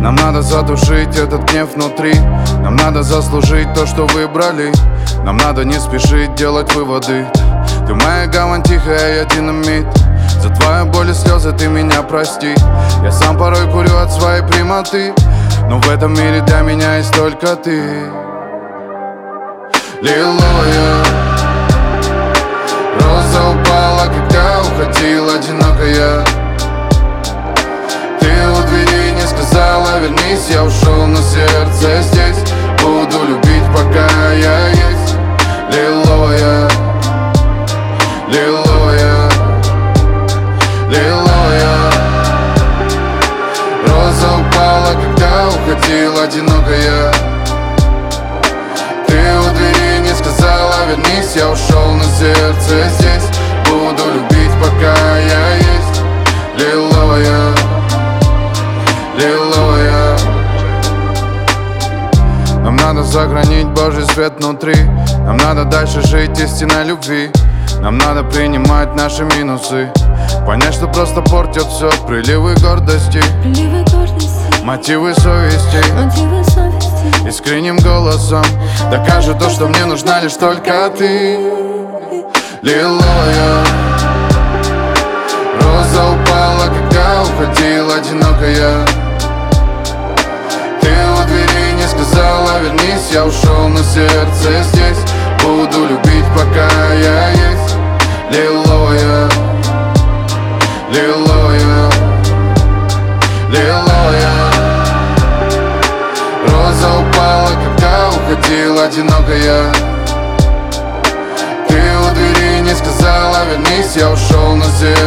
Нам надо задушить этот гнев внутри. Нам надо заслужить то, что выбрали. Нам надо не спешить делать выводы. Ты моя гавань тихая, я динамит. За твою боль и слезы ты меня прости. Я сам порой курю от своей прямоты, но в этом мире для меня есть только ты. Лиловая роза упала, когда уходила одинокая. Ты у двери не сказала вернись, я ушел, но сердце здесь. Буду любить, пока я есть. Лиловая, лиловая, лиловая роза упала, когда уходила одинокая. Ты у двери не сказала вернись, я ушел, но сердце здесь. Буду любить, пока я есть. Лиловая, лиловая. Нам надо сохранить Божий свет внутри. Нам надо дальше жить истинной любви. Нам надо принимать наши минусы, понять, что просто портят все приливы гордости, мотивы совести. Искренним голосом докажу то, что мне нужна лишь только ты. Лиловая роза упала, когда уходила одинокая. Ты у двери не сказала вернись, я ушел, но сердце здесь. Буду любить, пока я есть. Лиловая, лиловая, лиловая роза упала, когда уходила одинокая. Ты у двери не сказала вернись, я ушел, но сердце